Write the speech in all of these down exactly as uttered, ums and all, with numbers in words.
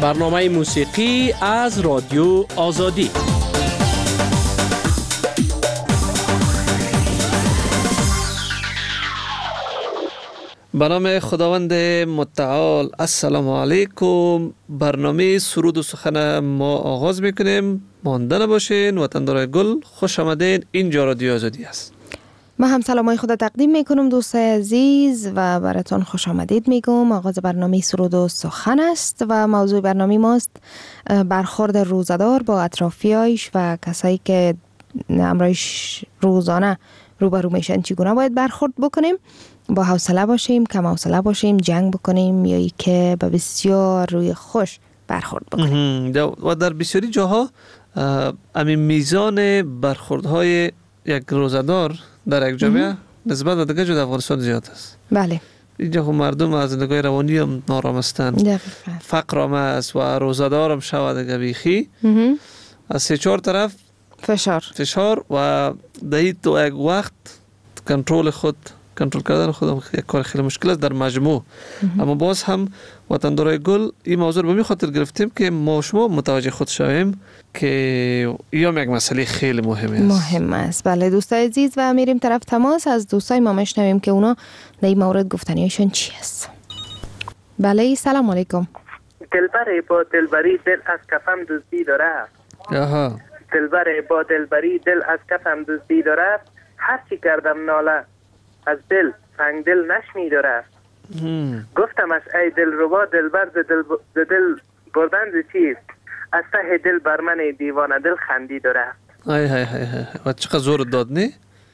برنامه موسیقی از رادیو آزادی. به نام خداوند متعال. السلام علیکم. برنامه سرود و سخن ما آغاز میکنیم. مانده نباشین. وطندارای گل، خوش آمدین. اینجا رادیو آزادی است. ما هم سلامای خود تقدیم میکنم دوستای عزیز و براتون خوش آمدید میگم. آغاز برنامه سرود و سخن است و موضوع برنامه ماست برخورد روزدار با اطرافیایش و کسایی که امرایش روزانه روبرو میشن چگونه باید برخورد بکنیم. با حوصله باشیم، کم حوصله باشیم، جنگ بکنیم یا ای که به بسیار روی خوش برخورد بکنیم. و در بسیاری جاها همین میزان برخوردهای یک روزدار در یک جامعه نسبت به دیگه جای افغانستان زیاد است. بله. اینجا خب مردم از زندگی روانی هم نارام هستند. فقر هم است و روزدار هم شود دیگه بیخی. از سه چهار طرف فشار فشار و دهید تو یک وقت کنترل خود کنترل کردن خودم یک کار خیلی مشکل است در مجموع. اما باز هم وطندارای گل این موضوع رو به این خاطر گرفتیم که ما شما متوجه خود شویم که ایام یک مسئله خیلی مهم است. مهم است. بله دوستای عزیز و میریم طرف تماس. از دوستای ما میشنویم که اونا در این مورد گفتنیشون چی است. بله سلام علیکم. دلبر با دلبری دل از کفم دزدی داره. آها. دلبر با دلبری دل از کفم دزدی داره. هر چی کردم ناله از دل سنگ دل نشنی داره. گفتمش ای دل ربا دلبر ز دل, ب... دل بردن ز چیست؟ از ته دل بر من دیوانه دل خندی داره. ای های های های و چقدر زور داد نی؟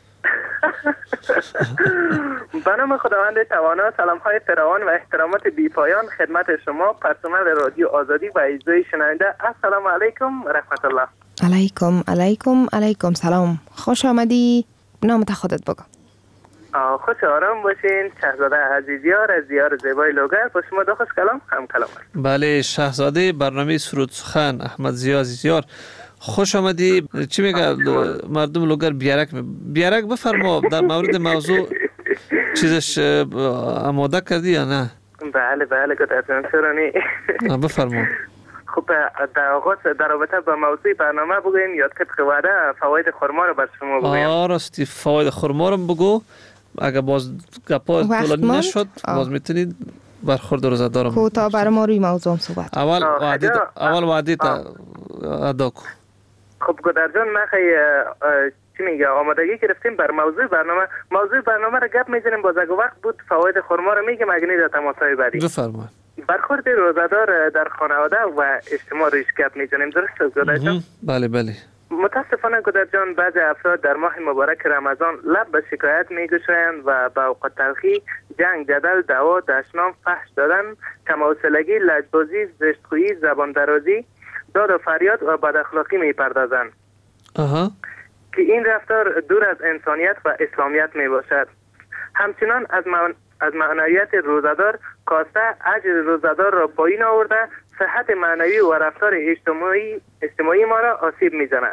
به نام خداوند توانا، سلام های فراوان و احترامات بی پایان خدمت شما پرسنل رادیو آزادی و اجزای شنونده. السلام علیکم و رحمت الله. علیکم علیکم علیکم سلام. خوش آمدی. نامت خودت بگو. خوش آرام باشین. شهزاده عزیزیار از دیار زیبای لوگر. با شما دو خوش کلام هم کلام است. بله شهزاده برنامه سرود سخن احمد زیا عزیزیار، خوش آمدی. چی میگه مردم لوگر؟ بیارک بیارک بفرما. در مورد موضوع چیزش آماده کردی یا نه؟ بله بله گفتم سرانی. بفرما. خب در آغاز در رابطه با موضوع برنامه بگویم یاد که وعده فواید خرما رو بر شما بگویم. آه راستی فواید خرما رو بگو. اگر باز گپا طولانی نشد باز میتونید برخورد روزدار رو کوتاه برای ما روی موضوع صحبت. اول وعده اول وعده ادا کن. خب گدر جان ما خیلی چی میگه آمادگی گرفتیم بر موضوع برنامه. موضوع برنامه رو گپ میزنیم. باز اگه وقت بود فواید خرما رو میگم. اگه نیست تماسای بعدی بفرمایید. برخورد روزدار در خانواده و اجتماع روش گپ میزنیم. درست است گدر جان؟ بله بله. متاسفانه گدر جان بعضی افراد در ماه مبارک رمضان لب به شکایت میگشایند و با اوقات تلخی، جنگ، جدل، دعوا، دشنام، فحش دادن، کم‌حوصلگی، لجبازی، زشتخویی، زبان درازی، داد و فریاد و بد اخلاقی میپردازند. آها. که این رفتار دور از انسانیت و اسلامیت میباشد. همچنان از من از معنویت روزدار کاسته اجر روزدار را پایین آورده صحت معنوی و رفتار اجتماعی اجتماعی ما را آسیب میزند.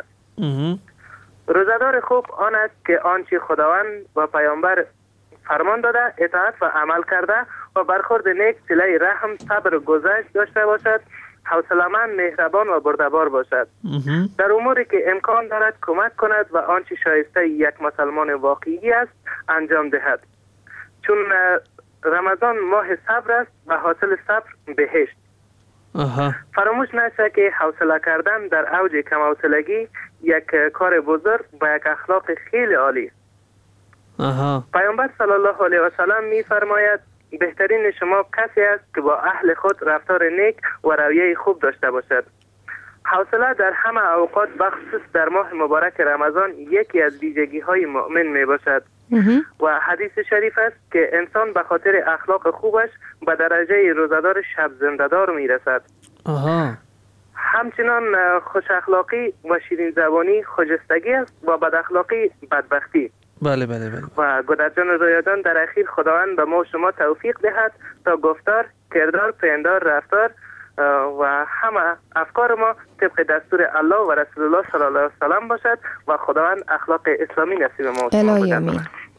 روزدار خوب آن است که آنچه خداوند و پیامبر فرمان داده اطاعت و عمل کرده و برخورد نیک، صله رحم، صبر و گذشت داشته باشد، حوصله‌مند، مهربان و بردبار باشد. در اموری که امکان دارد کمک کند و آنچه شایسته یک مسلمان واقعی است انجام دهد. چون رمضان ماه صبر است و حاصل صبر بهشت. آها. فراموش نشه که حوصله کردن در اوج کم حوصلگی یک کار بزرگ و یک اخلاق خیلی عالی. آها. پیامبر صلی الله علیه و سلم می فرماید بهترین شما کسی است که با اهل خود رفتار نیک و رویه خوب داشته باشد. حوصله در همه اوقات بخصوص در ماه مبارک رمضان یکی از ویژگی های مؤمن می باشد. و حدیث شریف است که انسان به خاطر اخلاق خوبش به درجه روزدار شب زنده‌دار می رسد. آها. همچنان خوش اخلاقی و شیرین زبانی خجستگی است و بد اخلاقی بدبختی. بله بله بله. و گدرجان رویادان در اخیر خداوند به ما شما توفیق دهد تا گفتار، کردار، پندار، رفتار و همه افکار ما طبق دستور الله و رسول الله صلی الله علیه و سلم باشد و خداوند اخلاق اسلامی نصیب ما الهی آمین.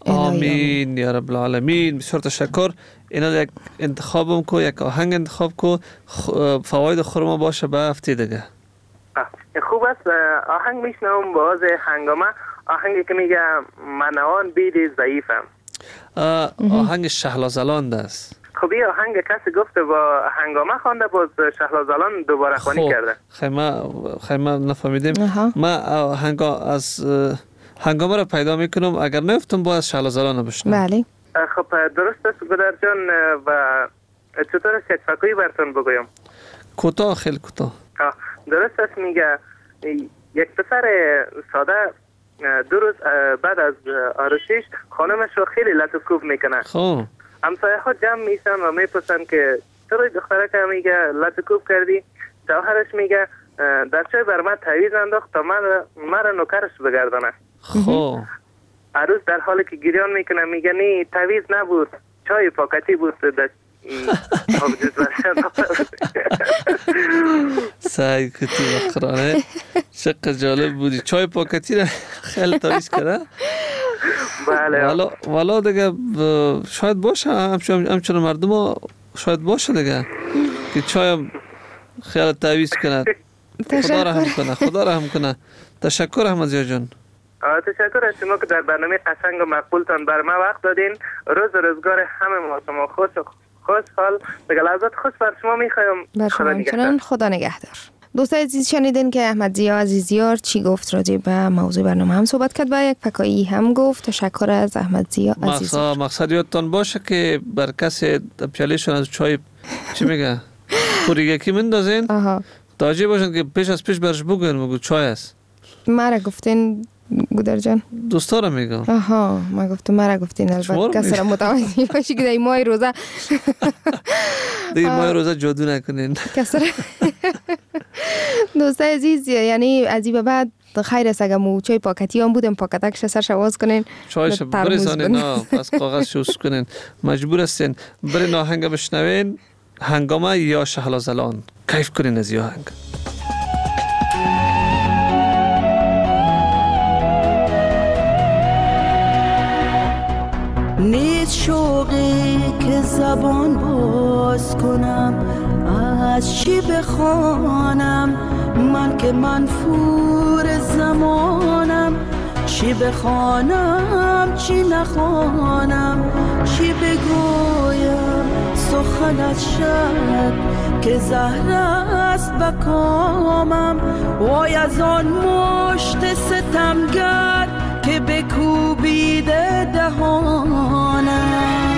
آمین یا رب العالمین. بسیار تشکر. اینا یک انتخابم کو، یک آهنگ انتخاب کو، فواید خورما باشه به هفته دیگه. خوب است. آهنگ میشنوم باز هنگامه، آهنگی که میگه منوان بید ضعیفم. آهنگ شهلازلان است. خب این آهنگ کسی گفته با هنگامه خوانده، باز شهلازلان دوباره خوانی کرده. خیمه خیمه نفهمیدیم. ما هنگا از هنگامه رو پیدا میکنم، اگر نفتم باز شهلازلان بشنم. بله. خب درست است گودر جان. و چطور است یک فکوی براتون بگویم؟ کوتاه، خیلی کوتاه. درست است. میگه یک پسر ساده دو روز بعد از آرشیش خانمش رو خیلی لطف کوب میکنه. خب همسایه ها جمع میشن و میپرسن که چرا دختره که میگه لطف کوب کردی؟ شوهرش میگه در چای بر من تعویض انداخت تا من مرا نوکرش بگردانه. خب عروس در حالی که گریان میکنه میگه نه تعویض نبود، چای پاکتی بود. سعی کتی بخرانه. چقدر جالب بودی. چای پاکتی را خیلی تعویض کرده. بله. والا والا دیگه شاید باشه، همچنان مردم ها شاید باشه دیگه که چای خیلی تعویض کنه. خدا رحم کنه، خدا رحم کنه. تشکر احمد زیا جان. تشکر از شما که در برنامه قشنگ و مقبولتان بر ما وقت دادین. روز روزگار همه ما شما خوش و خوشحال دیگه لحظات خوش بر شما میخوایم. خدا نگهدار. خدا نگهدار. دوستان عزیز شنیدین که احمد زیا عزیزیار چی گفت راجع به موضوع برنامه هم صحبت کرد و یک فکایی هم گفت. تشکر از احمد زیا عزیزیار. مقصد یادتان باشه که بر کسی پیالهشون از چای چی میگه پوری یکی مندازین. آها. توجه باشین که پیش از پیش برش بگوین بگو چای است. مرا گفتین گودر جان؟ دوستا را میگم. آها، ما گفتم مرا گفتین. البته کسی را متوجه باشی که در ماه روزه دیگه ماه روزه جادو نکنین کسی را. دوستای عزیز، یعنی از این به بعد خیر است اگر مو چای پاکتی هم بودم پاکتکش سرش آواز کنین، چایش برسانین، نه پس کاغذ شوش کنین. مجبور هستین برین آهنگ بشنوین. هنگامه یا شهلازلان. کیف کنین از این آهنگ. نیست شوقی که زبان باز کنم، از چی بخوانم من که منفور زمانم. چی بخوانم چی نخوانم، چی بگویم سخنت شد که زهر است بکامم. وای از آن مشت ستمگر که بکوبیده دهانم.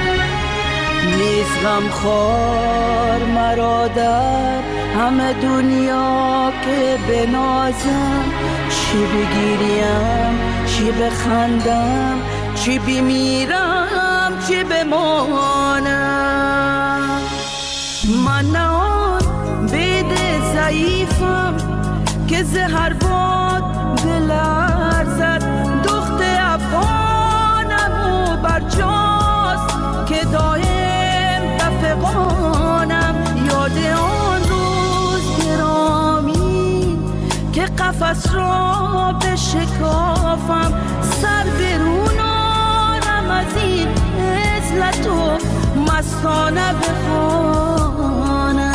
نیست غم خور مرا در همه دنیا که بنازم. چی بگیریم چی بخندم، چی بمیرم چی بمانم. من نه آن بید ضعیفم که زهر باد بلرزد. دخت افغانم و برجاست که دایم دفقانم. یاد آن روز گرامی که قفس را بشکافم. سر برونانم از این عزلت و مستانه بخوانم.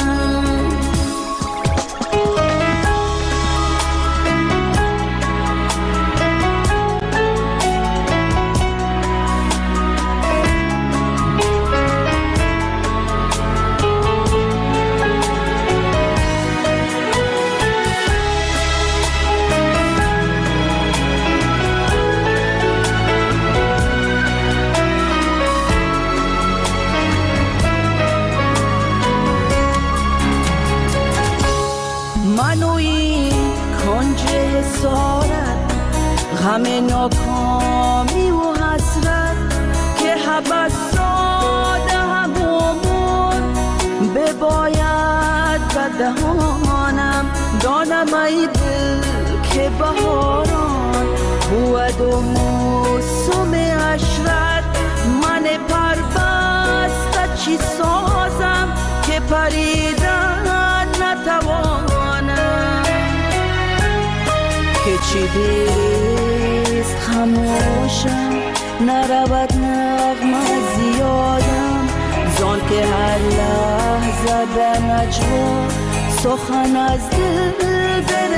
غم ناکامی و حسرت که حبس ساده همون بباید بدهانم. دانم ای دل که بهاران بود و موسم عشرت. من پربسته چی سازم که پریدن نتوانم. که چی دیست خموشم نرود نغمه زیادم زان که هر لحظه در نجوا سخن از دل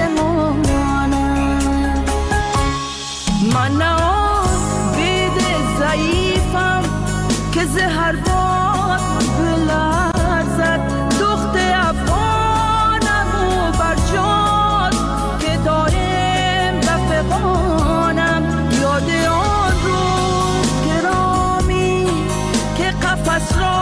برمانم. من نه آن بید ضعیفم که زهر باد بلرزد دخت افغانم و برجاد که دایم بفغانم. یاد آن روز گرامی که قفس را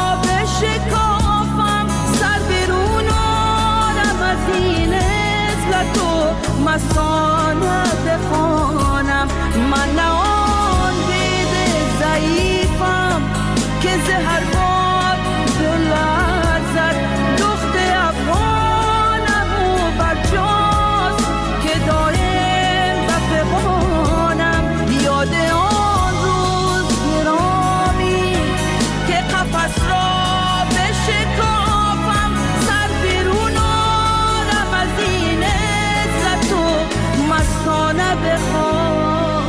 بشکافم سر بیرون آرم از این عزلت و مستانه بخوانم. من نه آن بید ضعیفم که زهر باد بلرزد دخت افغانم و برجاست که دایم بفغانم. یاد آن روز گرامی که قفس را بشکافم سر بیرون آرم از این عزت و مستانه بخوانم.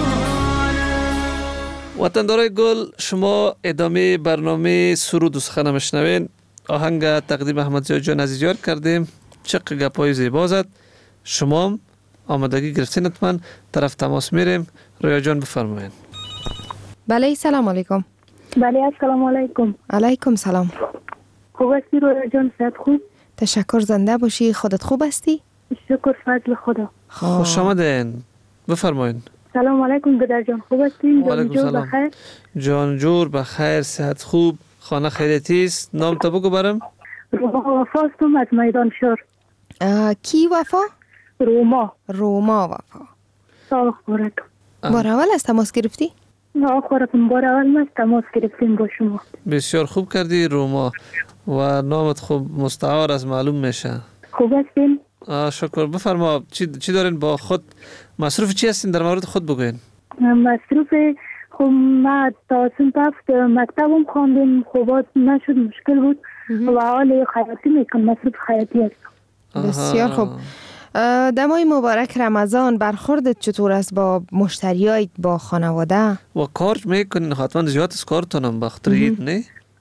وطندارای گل، شما ادامه برنامه سرود و سخن میشنوین. آهنگ تقدیم احمدزی جان عزیزیار کردیم. چق گپای زیبا زد. شما هم آمادگی گرفتین، حتما طرف تماس میریم. رویا جان بفرمایید. بله سلام علیکم. بله السلام علیکم. علیکم سلام. خوب هستی رویا جان؟ صحت خوب؟ تشکر، زنده باشی. خودت خوب هستی؟ شکر فضل خدا. خوش آمدین. بفرمایید. سلام علیکم بدر جان، خوب هستین؟ علیکم سلام. بخیر؟ جان جور بخیر، صحت خوب، خانه خیریتی است. نام تا بگو برام. روما وفا هستم از میدان شور. کی وفا؟ روما. روما وفا. سال خورک. بار اول از تماس گرفتی؟ نه خورکم بار اول ما تماس گرفتیم با شما. بسیار خوب کردی روما و نامت خوب مستعار از معلوم میشه. خوب هستین؟ آه شکر. بفرما چی چی دارین با خود؟ مصروف چی هستین؟ در مورد خود بگوین. مصروف خب ما تا صنف هفت مکتبم خواندیم، خوبات نشد، مشکل بود و حال خیاطی میکنم، مصروف خیاطی هستم. بسیار خوب. در ماه مبارک رمضان برخوردت چطور است با مشتریایت، با خانواده؟ و کار میکنین حتما زیاد از کارتونم بخاطر عید نه؟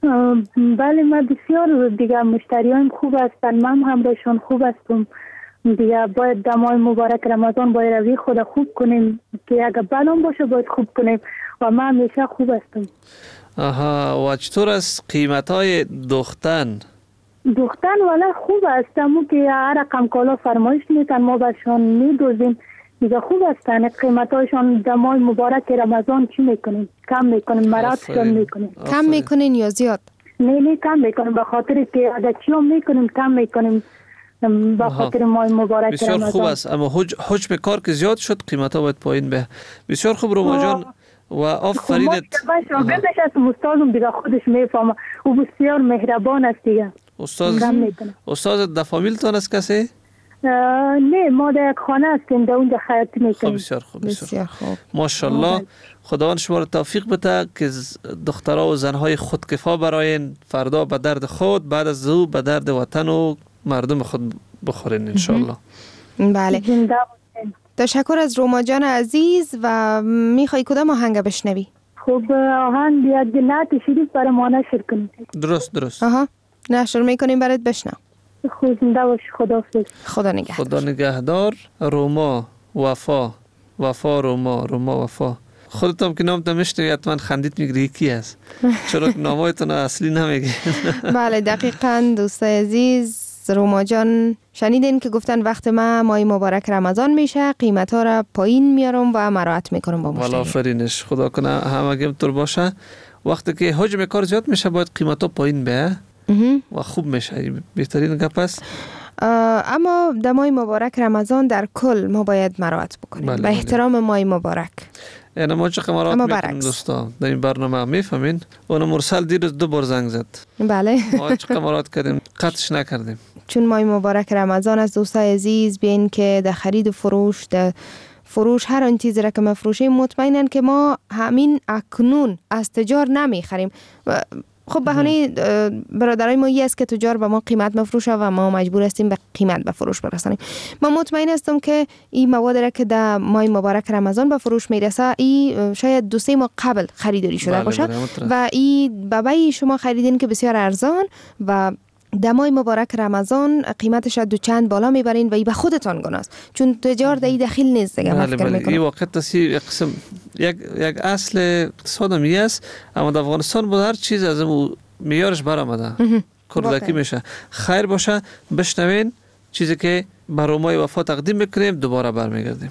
بله ما بسیار دیگه مشتریان خوب هستن، من هم همراهشون خوب هستم دیگه. باید در ماه مبارک رمضان باید روی خود خوب کنیم که اگر بلان باشه باید خوب کنیم و من همیشه خوب هستم. آها. و چطور از قیمت های دختن؟ دختن والا خوب هستم که هر رقم کالا فرمایش میتن ما برشان میدوزیم دیگه. خوب هستن قیمت هایشان. در ماه مبارک رمضان چی میکنیم؟ کم میکنیم، مراتشان میکنیم. کم میکنین یا زیاد؟ نه نه کم میکنیم، به خاطر که اگر چی هم میکنیم کم میکنیم به خاطر ماه مبارک بسیار رمضان. خوب است، اما حج حجم کار که زیاد شد قیمت ها باید پایین به. بسیار خوب روما جان و آفرینت. شاگردش است، استادم دیگه خودش میفهمه، او بسیار مهربان است دیگه. استاد استاد در فامیلتان است کسی؟ نه ما در یک خانه هستیم، در اونجا خیاطی میکنیم. بسیار خوب. بسیار خوب. ماشاءالله. خداوند شما را توفیق بده که دخترها و زنهای خودکفا براین، فردا به درد خود، بعد از او به درد وطن و مردم خود بخورین انشالله. بله. تشکر از روما جان عزیز. و میخوای کدام آهنگ بشنوی؟ خوب آهنگ یک نعت شریف برای ما نشر کنید. درست درست. آها نشر میکنیم برات، بشنو. خوب زنده باش. خداحافظ. خدا نگهدار. خدا نگهدار. روما وفا، وفا روما، روما وفا. خودت هم که نامت میشنوی حتما خندید میگیری کی است، چرا که نامایتون اصلی نمیگی. بله دقیقاً دوستای عزیز، روما جان شنیدین که گفتن وقت ما ماه مبارک رمضان میشه قیمت ها را پایین میارم و مراعات میکنم با مشتری. والا آفرینش، خدا کنه همه گیم طور باشه. وقتی که حجم کار زیاد میشه باید قیمت ها پایین بیه و خوب میشه، بهترین گپ است. اما در ماه مبارک رمضان در کل ما باید مراعات بکنیم. بله، به احترام بله. ماه مبارک. یعنی ما چه مراعات میکنیم دوستا در این برنامه میفهمین. اون مرسل دیروز دو بار زنگ زد. بله. ما چه مراعات کردیم، قطعش نکردیم. چون ماه مبارک رمضان از دوستای عزیز بیاین که در خرید و فروش، در فروش هر آن چیزی را که مفروشیم مطمئنن که ما همین اکنون از تجار نمیخریم. خب بهانه برادرای ما است که تجار به ما قیمت مفروشه و ما مجبور هستیم به قیمت به فروش برسانیم. من مطمئن هستم که این مواد را که در ماه مبارک رمضان به فروش میرسه این شاید دو سه ماه قبل خریداری شده باشه و این بابای شما خریدین که بسیار ارزان و در ماه مبارک رمضان قیمتش دو چند بالا میبرین و ای به خودتان گناست چون تجار در این دخیل نیست دیگه. من فکر میکنم این واقعا تصویر قسم یک یک اصل اقتصاد می است، اما در افغانستان بود هر چیز از اون معیارش برآمده کردکی میشه. خیر باشه بشنوین چیزی که برای ما وفا تقدیم میکنیم دوباره برمیگردیم.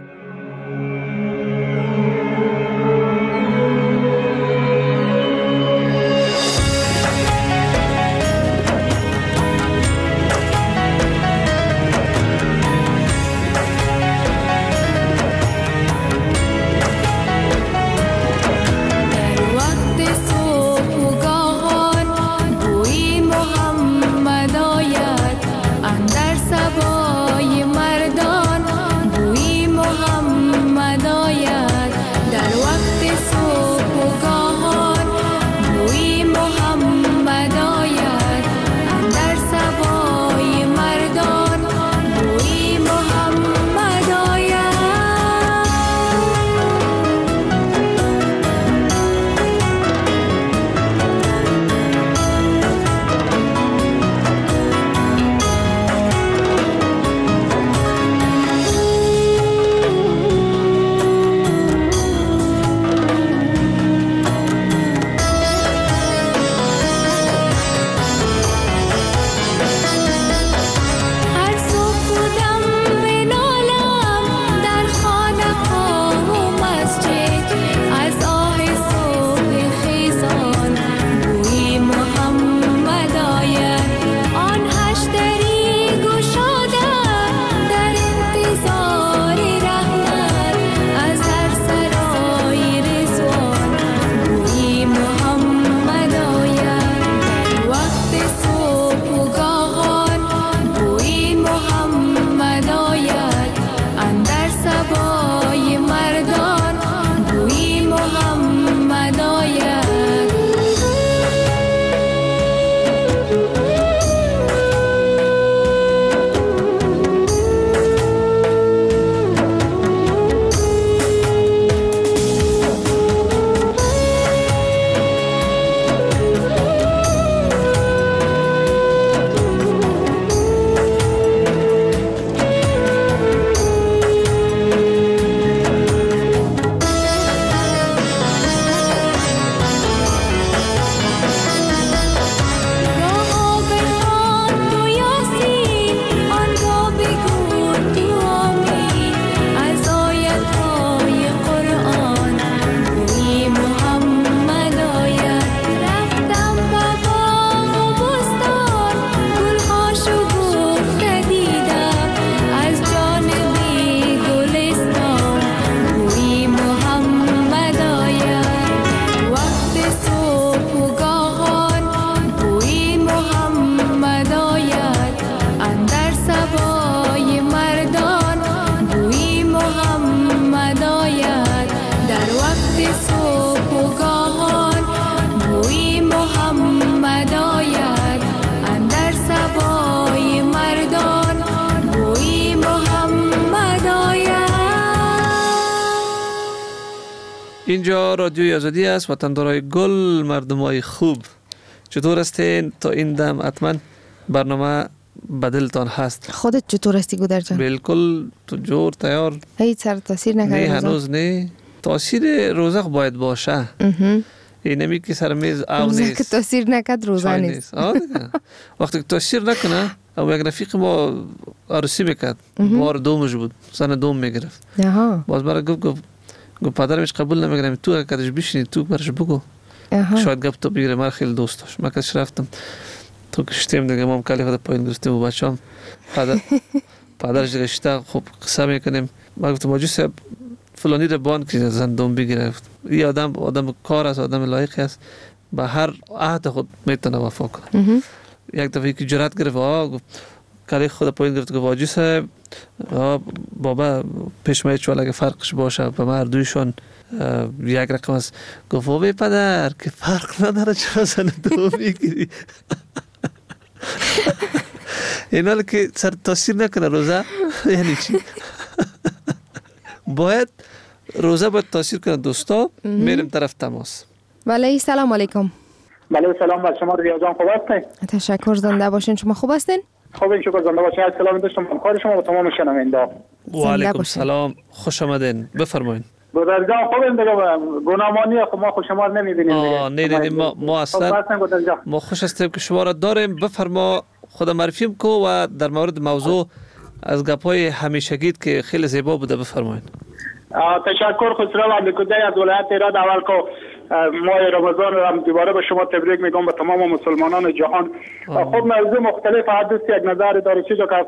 اینجا رادیوی آزادی است، وطندارای گل، مردمای خوب. چطور هستین؟ تا این دم حتما برنامه بدلتان هست. خودت چطور هستی گودر جان؟ بالکل تو جور تیار. هیچ سر تاثیر نکرده؟ نه هنوز نه. تاثیر روزه باید باشه. این نمی که سر میز آو نیست. روزه که تاثیر نکرد روزه نیست. وقتی که تاثیر نکنه، او یک رفیق ما عروسی میکرد. بار دومش بود. سن دوم میگرفت. باز برای گفت گفت گفت پدرمش قبول نمیگرم، تو کدش بشینی تو برش بگو. شاید گفت تو بگیره. من خیلی دوست داشت. من کش رفتم تو کشتیم دیگه، ما هم کلی خود پایین گرفتیم و بچه هم پدر پدرش دیگه شتا خوب قصه میکنیم. من گفتم ماجو صاحب فلانی رو بان که زن دوم بگیره. این آدم آدم کار است، آدم لایقی است، به هر عهد خود میتونه وفا کنه. یک دفعه که جرأت گرفت گفت کلی خود پایین گرفت گفت واجی صاحب بابا پیش میاد چوال اگه فرقش باشه به ما هر دویشون یک رقم است. گفت وای پدر که فرق نداره چرا زن دو میگیری. این حال که سر تاثیر نکنه روزه یعنی چی؟ باید روزه باید تاثیر کنه دوستا. میریم طرف تماس. بله سلام علیکم. بله سلام بر شما ریا جان، خوب هستین؟ تشکر، زنده باشین. شما خوب هستین؟ خوب این شکر، زنده باشین. سلام داشتم همکار شما و تمام شنونده. و علیکم سلام، خوش آمدین، بفرمایید. گذر جان خوب این دیگه گناهمانی خب ما خوش شما رو نمیبینیم دیگه. آه نه ما ما اصلا ما خوش هستیم که شما را داریم. بفرما خود معرفی کو و در مورد موضوع از گپای همیشگیت که خیلی زیبا بوده بفرمایید. تشکر خسرو علیکودی از ولایت ایران. اول که ماه رمضان رو هم دوباره به شما تبریک میگم به تمام مسلمانان جهان. خب موضوع مختلف حدث یک نظر داره چیزا که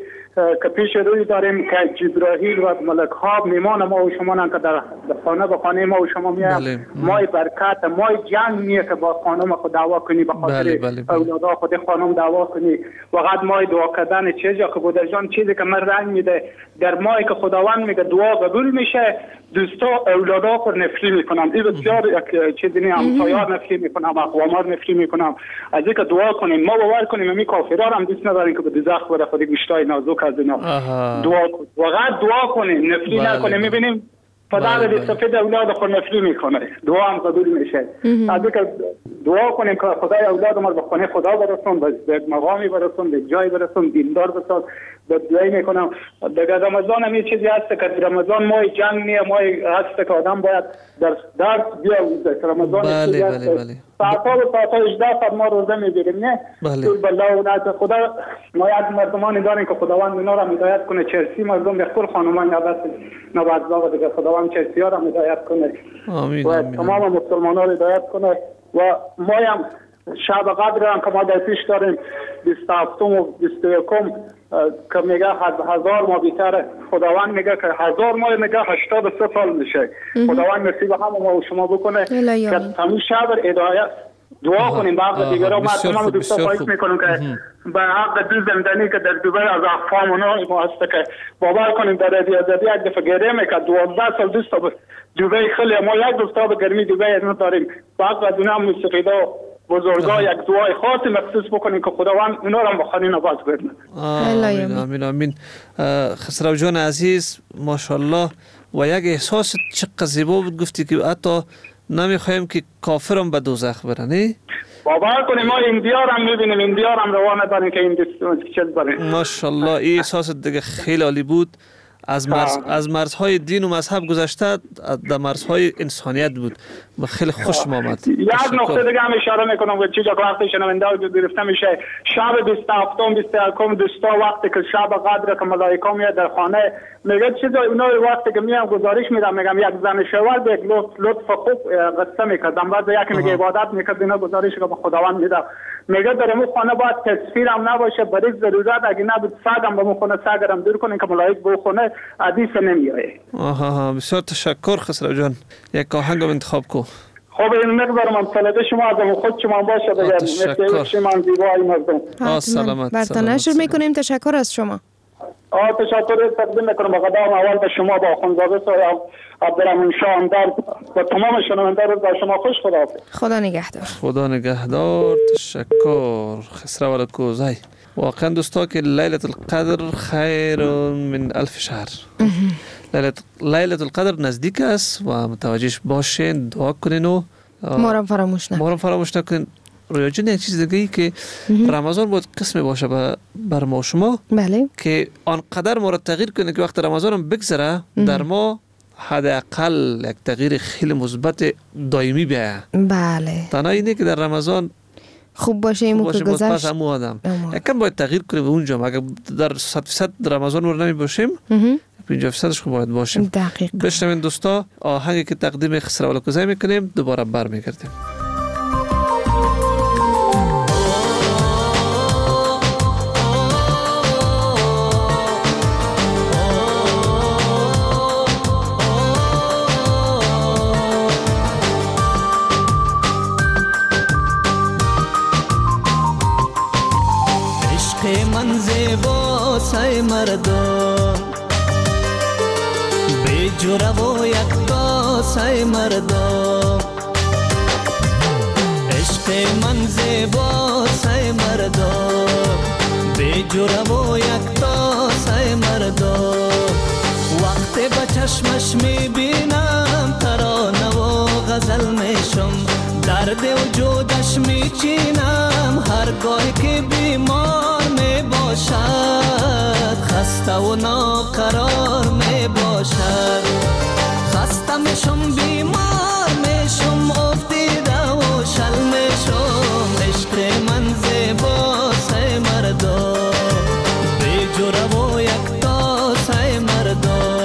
که پیش روی داریم که جبرائیل و ملک ها میمان ما و شما نن که در خانه به خانه ما و شما میاد مای برکت مای جنگ میه که با خانم خود دعوا کنی به خاطر اولادا خود خانم دعوا کنی و قد مای دعا کردن چیزا که بوده جان چیزی که من رنگ میده در مایی که خداوند میگه دعا قبول میشه دوستا اولادا خود نفری میکنم. این بسیار یک چیزی نه همسایار نفری میکنم اقوامار نفری میکنم از اینکه دعا کنیم. ما باور کنیم همین کافران هم دوست نداریم که به دوزخ بره خود گوشتای نازک از اینا دعا کنیم واقعا دعا کنیم نفری نکنیم. میبینیم پدر به سفید اولاد خود نفری میکنه دعا هم قبول میشه. از اینکه دعا کنیم که خدای اولاد ما به خانه خدا برسون به مقامی برسون به جای برسون دیندار بساز به دعای میکنم. دیگه رمضان هم یه چیزی هست که رمضان ماه جنگ نیه ماه هست که آدم باید در درس بیاویزه. رمضان بله بله بله ساعتها و ساعتها هجده ساعت ما روزه میگیریم نه بله بالله و نعت خدا. ما یک مردمانی داریم که خداوند اینا را هدایت کنه. چرسی مردم به خود خانمان نبست نبرداغ دیگه خداوند چرسی ها را هدایت کنه آمین و آمین تمام مسلمان ها را هدایت کنه. و ما هم شب قدر هم که ما در پیش داریم بیست و هفتم و بیست و یکم که میگه هزار ما بیتره. خداوند میگه که هزار ما میگه هشتاد و سه سال میشه. خداوند نصیب همه ما و شما بکنه که همین شب هدایت دعا کنیم. به حق دیگران ما تمام دوستا خواهش میکنیم که به حق دو زندانی که در دوبه از اخفام اونا ما هست که باور کنیم در ریاضتی یک دفعه گره میکرد دوازده سال دوستا دوبه خیلی ما یک دوستا به گرمی دوبه نداریم. به حق دونه هم موسیقیدا بزرگا یک دعای خاص مخصوص بکنیم که خداوند اونا را بخوانین نواز بدن. آمین آمین آمین. خسرو جان عزیز ماشاءالله و یک احساس چقدر زیبا بود گفتی که حتی نمیخوایم که کافرم به دوزخ بره نه؟ باور کنیم ما این دیار هم میبینیم این دیار هم روانه داریم که این چیز بریم. ماشاءالله این احساس دیگه خیلی عالی بود. از مرز از مرزهای دین و مذهب گذشته در مرزهای انسانیت بود و خیلی خوشم آمد. یک نکته دیگه هم اشاره میکنم که چیزا که وقتی شنونده ها گرفته میشه شب بیست و هفتم بیست و یکم دوستا وقتی که شب قدر که ملائکه میاد در خانه میگه چیزا اونا وقتی که میام گزارش میدم میگم یک زن شوهر به لطف خوب قصه میکردم بعد یکی میگه عبادت میکرد اینا گزارش که به خداوند میدم میگه در مو خانه باید تصویر هم نباشه برای ضرورت اگه نبود سگم به مو خانه سگرم دور کنین که ملائکه به خونه حدیث نمیایه. آها بسیار تشکر خسرو جان. یک آهنگ انتخاب کو. خب این مقدار من سلامت شما از خود شما باشه دیگه مثل شما زیبای مردم. سلامت. برتون نشر میکنیم. تشکر از شما. آه تشکر تقدیم میکنم به قدم اول به شما با خانزاده صاحب عبدالرحمن شاندر و تمام شنونده رو با شما خوش خدا خدا نگهدار. خدا نگهدار. تشکر خسرو الکوزی. واقعا دوستا که لیلة القدر خیر من الف شهر. لیلة القدر نزدیک است و متوجهش باشین دعا کنین و ما را فراموش نکنین. ما را فراموش نکنین. رویا جان یک چیز دیگه ای که رمضان باید قسم باشه بر ما شما بله که آنقدر ما را تغییر کنه که وقت رمضان هم بگذره در ما حداقل یک تغییر خیلی مثبت دائمی بیاید. بله تنها اینه که در رمضان خوب باشه این موقع گذشت پس همو آدم یکم باید تغییر کنیم به اونجا. اگر در صد فیصد رمضان ور نمی باشیم پنجاه فیصدش خوب باید باشیم. دقیقاً. بشنوین دوستا آهنگی که تقدیم خسرو الکوزی میکنیم دوباره برمیگردیم. من زیبا سای مردم به جورا و یک تا یکتاست ای مردم، عشق من زیباست ای مردم، بی جرأ و یکتاست ای مردم. وقتی به چشمش میبینم ترانه و غزل میشم، درد وجودش میچینم هرگاه که بیمار میباشد، خسته و ناقرار میباشد. خسته میشم بیمار میشم افتیده و شل میشم، عشق من زیباست ای مردم، بی جرأ و یکتاست ای مردم.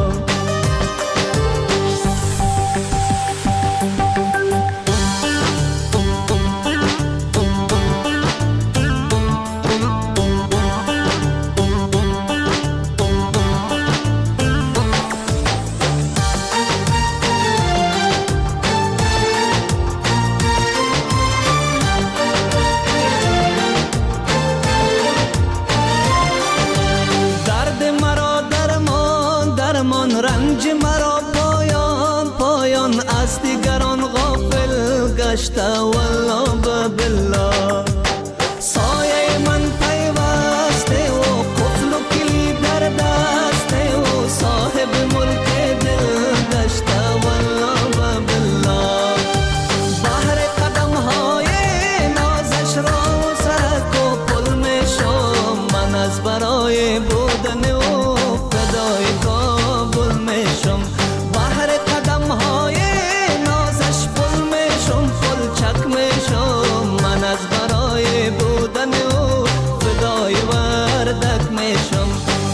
رنج مرا پایان پایان از دیگران غافل گشته والله بالله. سایه من پیوسته و قفل و کلی در دسته و صاحب ملک دل گشته والله بالله. بحر قدم های نازش را سرک و پل می شم، من از برای بودن او فدای کابل میشم. بحر قدم های نازش پل میشم، پل چک میشم، من از برای بودن او فدای وردک میشم.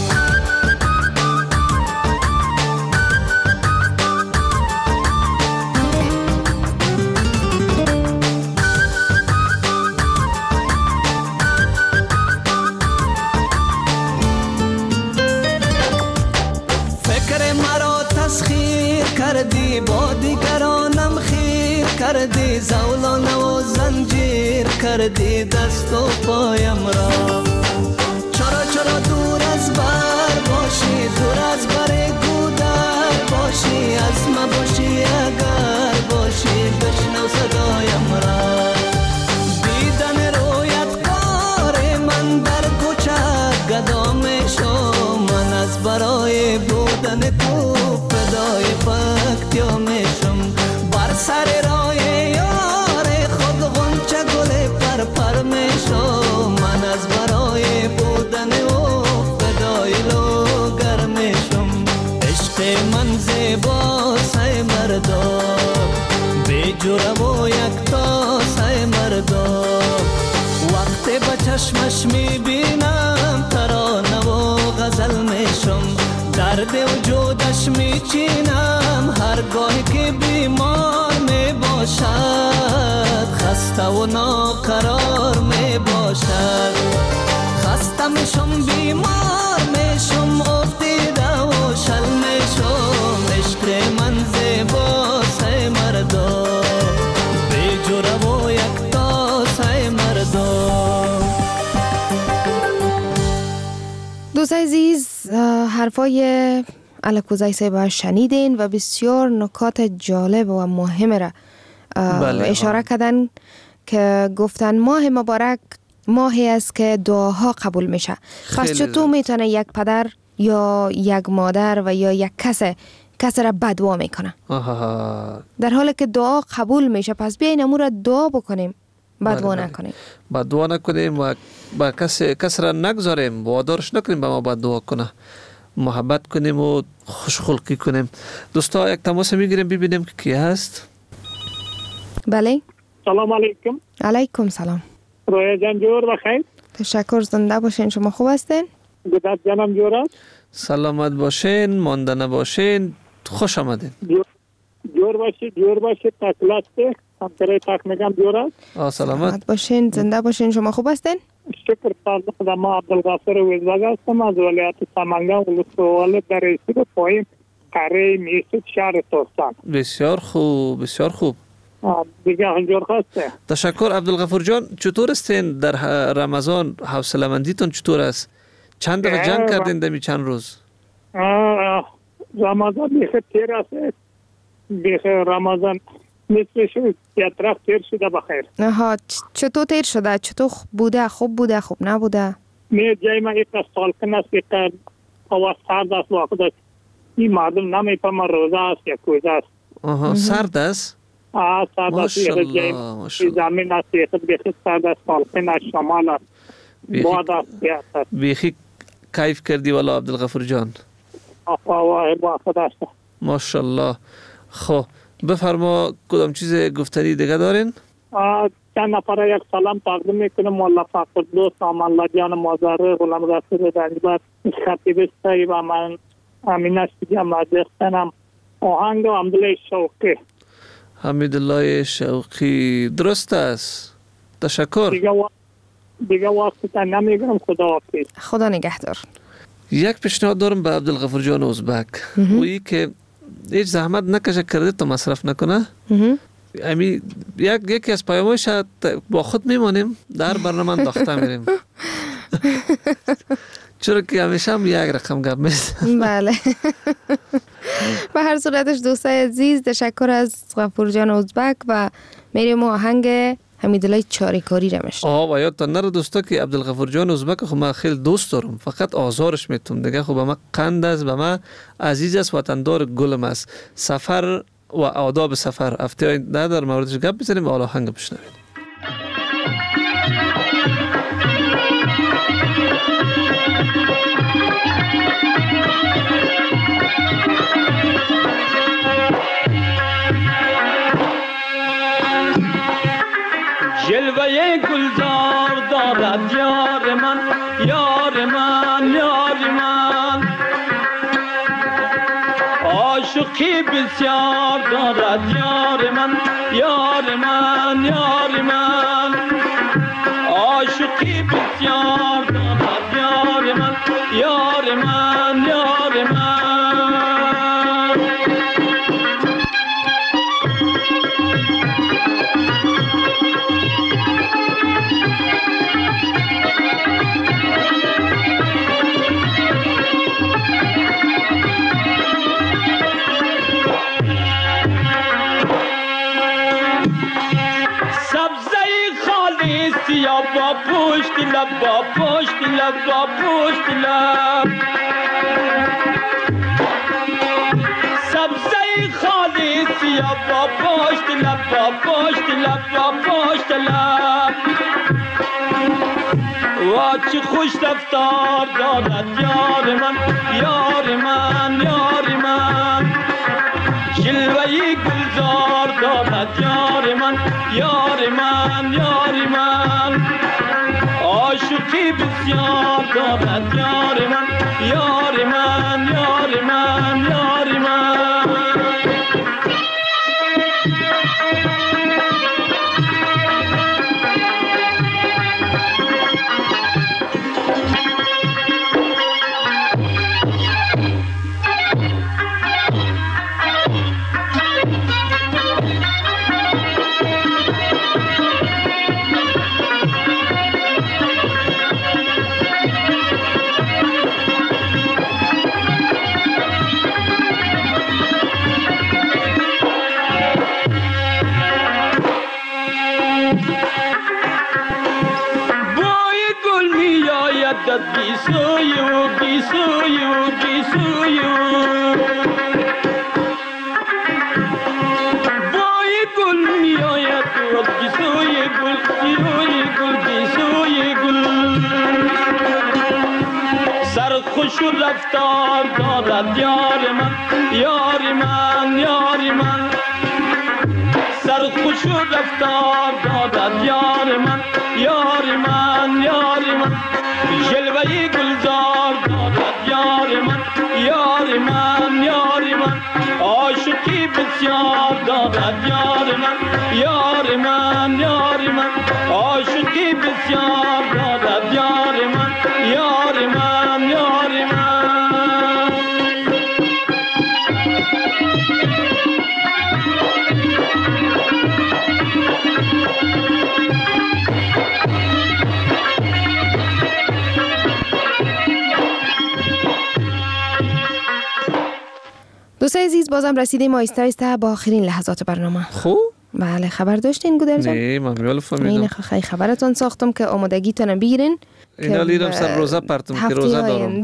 کردی با دیگرانم خیر کردی، زولانه و زنجیر کردی دست و پایم را. چرا چرا دور از بر باشی، دور از بر گودر باشی، از ما باشی اگر باشی بشنو صدایم را. دیدن رویت کار من در کوچه گدا میشم، من از برای بودن تو فدای پکتیا میشم. بر سر راه یار خود غنچه گل پر پر میشم، من از برای بودن او فدای لوگر میشم. عشق من زیباست ای مردم، بی جرأ و یکتاست ای مردم. وقتی به چشمش میبینم ترانه و غزل میشم، درد وجودش میچینم هرگاه که بیمار میباشد، خسته و ناقرار میباشد. خسته میشم بیمار میشم افتیده و شل میشم، عشق من زیباست ای مردم، بی جرأ و یکتاست ای مردم. دوست عزیز، حرفای الکوزای صاحب شنیدین و بسیار نکات جالب و مهم را بله اشاره کردن که گفتن ماه مبارک ماهی است که دعاها قبول میشه. پس چطور میتونه یک پدر یا یک مادر و یا یک کس کس را بددعا میکنه؟ آها. در حالی که دعا قبول میشه، پس بیاین امور را دعا بکنیم، بددعا نکنیم. بددعا نکنیم و با کس کس را نگذاریم، وادارش نکنیم به ما بددعا کنه. محبت کنیم و خوشخلقی کنیم. دوستا یک تماس میگیریم ببینیم که کی هست. بله. سلام علیکم. علیکم سلام. رویا جان جور بخیر. تشکر، زنده باشین. شما خوب هستین؟ گدت جانم جور است. سلامت باشین، مانده نباشین، خوش آمدین. جور باشید، جور باشید، تکلاسته همکاری تک میگم جور است. آه سلامت باشین، زنده باشین. شما خوب هستین؟ شکر خدا. ما عبدالغفور ویزاگ هستم از ولایت سمنگان ولسوالی در رسید پایین قره میسود شهر ترکستان. بسیار خوب، بسیار خوب. دیگه هنجور خواسته. تشکر عبدالغفور جان. چطور استین در رمضان؟ حوصله مندیتون چطور است؟ چند دفعه جنگ کردین دمی چند روز؟ رمضان میخواد تیر است. بخیر رمضان مثل شو اطراف تیر شده بخیر. آها چطور تیر شده؟ چطور بوده؟ خوب بوده؟ خوب نبوده؟ می جای ما یک سال کنه است که هوا سرد است وقت است. این مردم نمیفهمن روزه است یا کوزه است. آها سرد است؟ آه سرد است. ماشاءالله ماشاءالله. زمین است یک بخیر سرد است. سالخن است شمال است. باد است است. بیخی کیف کردی والا عبدالغفور جان. آفا با خدا است. ماشاءالله. خب بفرما کدام چیز گفتنی دیگه دارین؟ چند نفر یک سلام تقدیم میکنم. مولا فقط دوست امان الله جان مازاره غلام رسول رنجبر خطیب سایی و من امینه شدیم مدرستنم آهنگ و حمدالله شوقی. حمیدالله شوقی درست است. تشکر. دیگه, و... دیگه وقت تا نمیگم. خدا حافظ. خدا نگهدار. یک پیشنهاد دارم به عبدالغفور جان ازبک. وی که هیچ زحمت نکشه کردیت تو مصرف نکنه. امی یک یکی از پیامایش با خود میمانیم در برنامه انداخته میریم. چرا که همیشه هم یک رقم گپ میزنیم. بله. به هر صورتش دوستای عزیز تشکر از غفور جان ازبک و میریم آهنگ حمیدالله چاریکاری را میشنم. آه و یادتان نره دوستا که عبدالغفور جان ازبک خب من خیلی دوست دارم، فقط آزارش میتونم دیگه. خب به من قند است، به من عزیز است، وطندار گلم است. سفر و آداب سفر هفته آینده در موردش گپ بزنیم و حالا آهنگ بشنویم. جلوه گلزار دارد یار من، یار من، یار من. عاشقی بسیار دارد یار من، یار من، یار من. عاشقی بسیار دارد یار من، یار من، یار من. یا با پشت لب، با پشت لب، با پشت لب. سبزه خالص یا با پشت لب، با پشت لب، با پشت لب. و چه خوش رفتار دارد یار من، یار من، یار من. جلوه گلزار دارد یار من، یار من، یار من. عاشقی بسیار دارد یار من، یار من، یار من، یار من. Gisuyu, gisuyu, gisuyu. Boy gul miyoyad, gisuyu gul, gisuyu gul, gisuyu gul. Sarxush u raftar darad yar man, yar man, yar man. Sarxush u raftar darad yar man, yar man, yar man. جلوه گلزار دارد یار من، یار من، یار من. عاشقی بسیار دارد یار من، یار من، یار من. عاشقی بسیار دارد یار من، یار من، یار من. دوستای عزیز، بازم رسیدیم آیسته آیسته با آخرین لحظات برنامه. خوب؟ بله، خبر داشتین گودر جان؟ نه، من میال فهمیدم. این خیلی خبرتون ساختم که آمادگیتون بگیرین. اینا لیرم سر روزه پرتم که روزه دارم.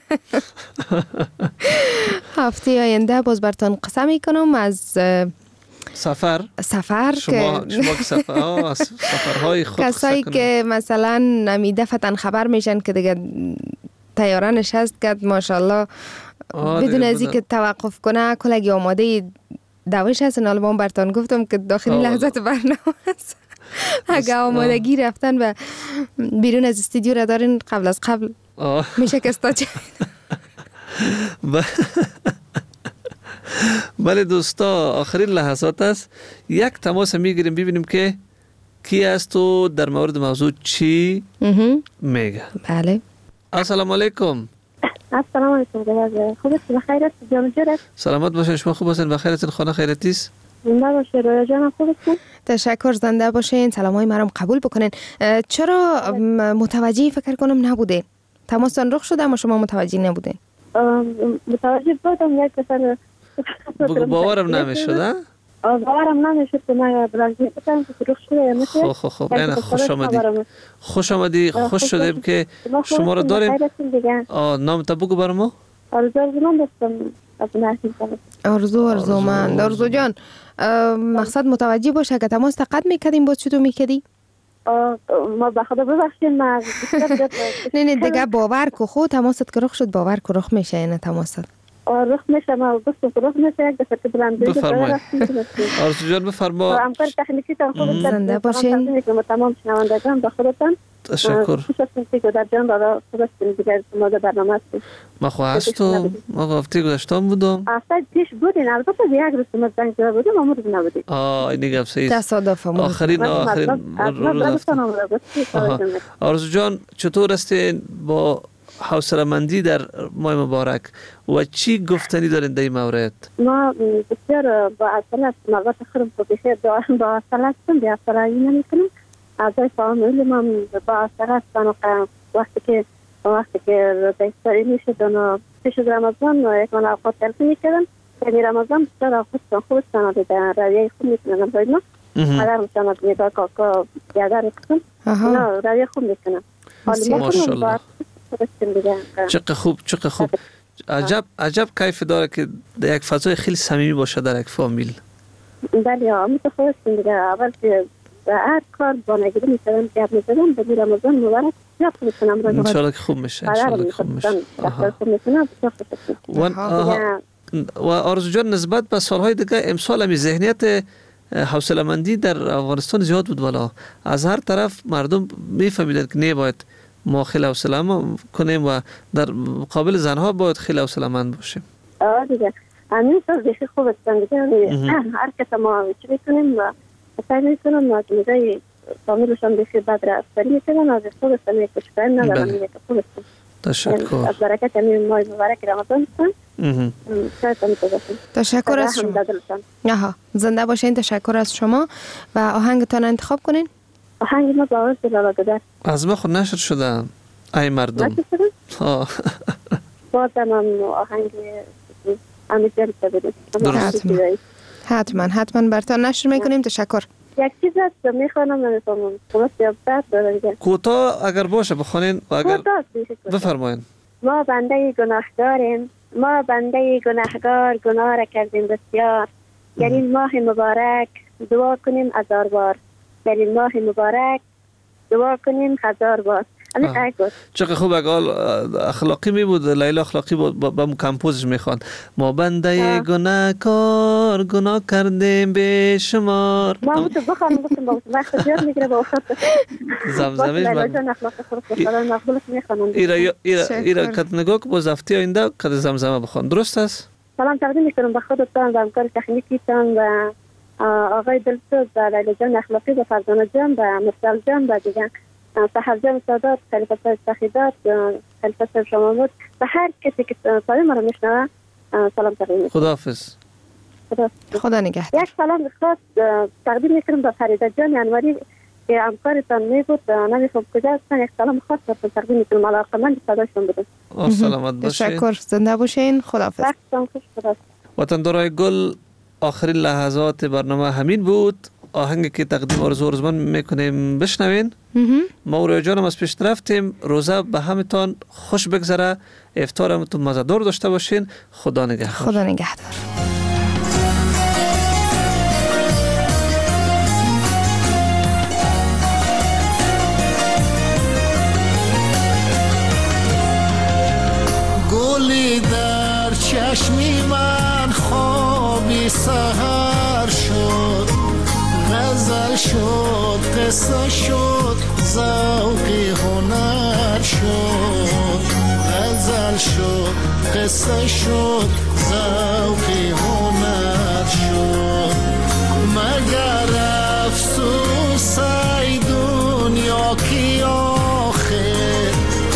هفته آینده باز براتون قصه میکنم از سفر سفر شما که شما که سفر آه سفرهای خود کسایی که مثلا نمیده فتن خبر میشن که دیگه طیاره نشست کرد ماشاءالله بدون از اینکه توقف کنه کلگی آماده دوش هستن. حالا من براتون گفتم که داخلی لحظات برنامه است. اگه آمادگی رفتن و بیرون از استودیو را دارین قبل از قبل میشه که استا بله دوستا، آخرین لحظات است. یک تماس میگیریم ببینیم که کی است و در مورد موضوع چی میگه. بله. السلام علیکم. السلام علیکم. خوب است؟ بخیر است؟ جان جورت؟ سلامت باشین. شما خوب هستین؟ بخیر هستین؟ خانه خیرتی است؟ زنده باشه. رویا جان خوب هستین؟ تشکر، زنده باشین. سلامای مرام قبول بکنین. چرا متوجه فکر کنم نبودین؟ تماسون رخ شده اما شما متوجه نبودین؟ متوجه بودم یک پسر باورم نمیشد. باورم نمیشد که من برنامه بکنم که رخ شده یا نه. خب خب خب این خوش آمدی. خوش آمدی. خوش شدیم که شما رو داریم. نام تا بگو بر ما. آرزو ارزومند هستم. آرزو ارزومند. آرزو جان، مقصد متوجه باشه که تماس تقد میکردیم باز چطور میکردی؟ ما بخدا ببخشید ما نه نه دیگه باور کو خود تماست که رخ شد باور کو رخ میشه این تماست رخ میشه. ما گفتم رخ میشه یک دفعه که بلند بفرمایید. آرزو جان بفرما. همکار تکنیکی تان خوب زنده باشین. تمام شنوندگان با خودتان تشکر. در جان دادا خوب است دیگه ما در برنامه هستیم. ما خو هستم. ما هفته گذشتم بودم. هفته پیش بودین البته یک روز ما زنگ زده بودم ما مورد نبودید. آه این دیگه صحیح. تصادف بود. آخرین آخرین روز. آرزو جان چطور هستین با حوصله‌مندی در ماه مبارک و چی گفتنی دارین در این مورد؟ ما بسیار با حوصله هستیم. وقت خرم تو بخیر با حوصله هستیم. بی حوصله نمی‌کنیم. اعضای فامیل ما با حوصله هستن و وقتی که وقتی که روزه افطاری میشد و پیش از رمضان یک من اوقات تلفن میکردم. یعنی رمضان بسیار اوقات خوب استناده در رویه خوب میکنم باید ما مادر میشم از میگاه کاکا بیادر کسیم نه رویه خوب میکنم. ماشاءالله. چقدر خوب چقدر خوب. عجب عجب کیف داره که در یک فضای خیلی صمیمی باشه در یک فامیل. بله آمیت خوب است دیگه. اول که هر کار با نگیری میکردم که میکردم به رمضان مبارک زیاد خوب میکنم. انشالله که خوب میشه. انشالله که خوب میشه. و آرزو جان نسبت به سالهای دیگه امسال همی ذهنیت حوصله‌مندی در افغانستان زیاد بود. والا از هر طرف مردم میفهمیدن که نه باید ما خیلی حوصله‌مند کنیم و در مقابل زنها باید خیلی حوصله‌مند باشیم. آه دیگه همین سال دیگه خوب است دیگه. هر کس ما چی میکنیم و سعی میکنم از میگه فامیلشان بخیر بعد رفتاری میکنن از خود است یک کشور ندارم میگه خوب است. تشکر. از برکت همین ماه مبارک رمضان تشکر از شما. آها زنده باشین. تشکر از شما و آهنگتان انتخاب کنین. آهنگ ما با آواز لالا گدر از ما خود نشر شده ای مردم. آه بازم هم آهنگ امی جرد بدید. حتما حتما براتون نشر میکنیم. تشکر. یک چیز است میخوانم نمیفهمم. خلاص یا بعد دارم. کوتاه اگر باشه بخونین و اگر بفرمایین. ما بنده گناهکاریم. ما بنده گناهکار گناه را کردیم بسیار. در این ماه مبارک دعا کنیم هزار بار. در این ماه مبارک دعا کنیم هزار بار. چقدر خوب اقال اخلاقی می بود. لیلا اخلاقی با با کمپوزش میخوان. ما بنده گناهکار گناه کردیم به شمار. ما تو بخوام گفتم با وقت زیاد میگیره با وقت زمزمش لیلا اخلاق خود خدا مقبولش میخوانم. ایرا ایرا ایرا کد نگاه که باز هفته آینده کد زمزمه بخوان. درست است؟ سلام تقدیم میکنم به خودتان و همکار تکنیکیتان و آقای دلسوز و لیلا جان اخلاقی و فرزانه جان و مرسل جان و دیگه صاحب جان سادات خلیفه صاحب سخیدات خلیفه صاحب شمامود و هر کسی که صاحب ما رو میشنوه سلام تقدیم میکنم. خداحافظ. خدا نگهدار. یک سلام خاص تقدیم میکنم به فریده جان انوری که همکارتان می بود. نمیفهم کجا هستن. یک سلام خاص براتون تقدیم میکنم. علاقمند صداشون بودم. سلامت باشین. تشکر. زنده باشین. خداحافظ. وقتتان خوش. خدا وطندارای گل آخرین لحظات برنامه همین بود. آهنگی که تقدیم آرزو آرزومند میکنیم بشنوین. ما و جانم از پیش رفتیم. روزه به همتان خوش بگذره، افطارتون مزه‌دار داشته باشین. خدا نگهدار. خدا نگهدار. گلی در چشمی من خوابی سحر شد، غزل شد قصه شد ذوقی هنر شد، غزل شد قصه شد ذوقی هنر شد. مگر افسوس ای دنیا کی آخر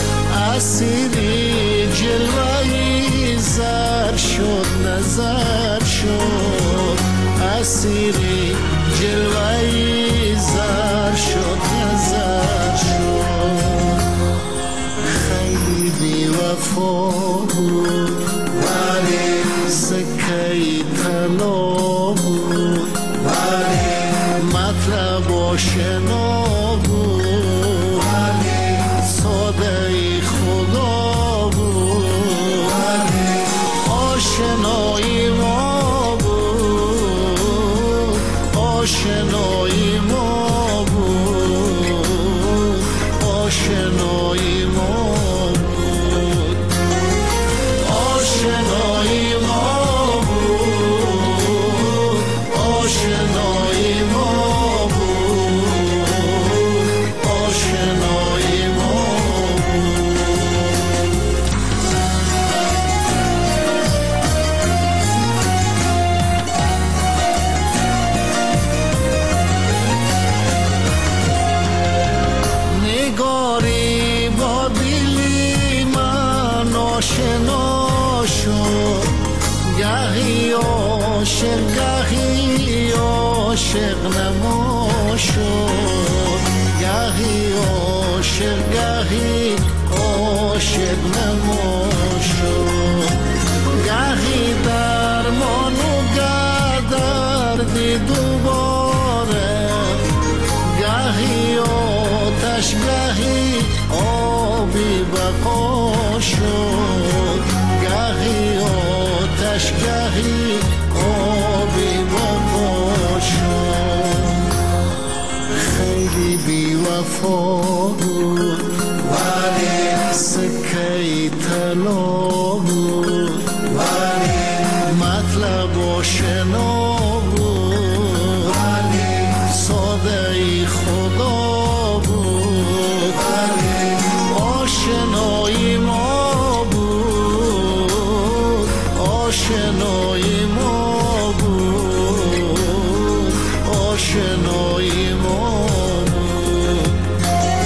اسیری جلوهی زر شد نظر شد، اسیری جلوهی زر شد نظر شد. خیلی بی وفا بود ولی سکهی طلا بود، ولی مطلب آشنا بود، ولی ساده ای خدا بود، ولی آشنایی ما بود، آشنایی ما بود، آشنایی ما بود، آشنایی ما بود، آشنایی ما بود، آشنایی ما نگاری با دلی من آشنا شد، گهی عاشق گهی عاشق نما شد، گهی عاشق گهی عاشق نما شد. گهی درمان و گه دردی دوباره، گهی آتش گهی آبی بقا شد، گهی آتش گهی آبی بقا شد. خیلی بی وفا بود ولی سکهی طلا بود، ولی مطلب آشنا بود، ولی ساده ای خدا بود، ولی آشنایی ما بود، آشنایی ما بود، آشنایی ما بود.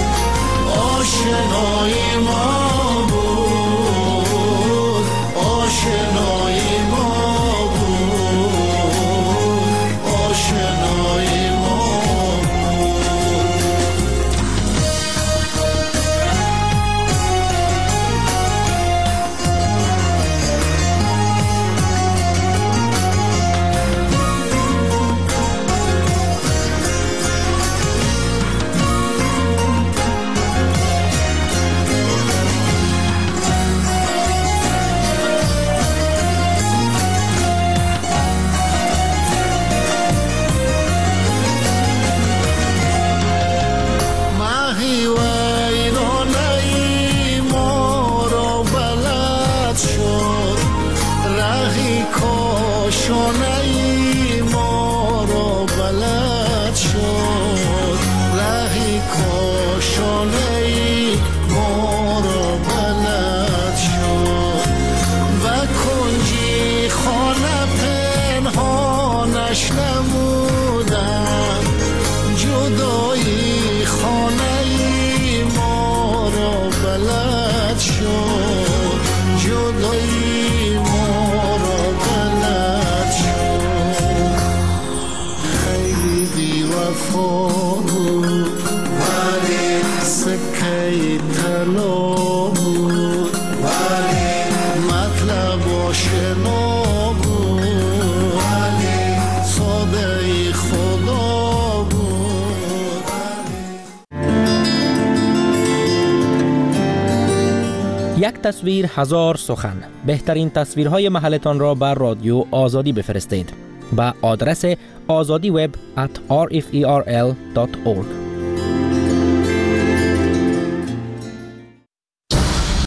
یک تصویر هزار سخن. بهترین تصویرهای محلتان را بر رادیو آزادی بفرستید. با آدرس آزادی وب ات آر اف ای آر ال دات اورگ.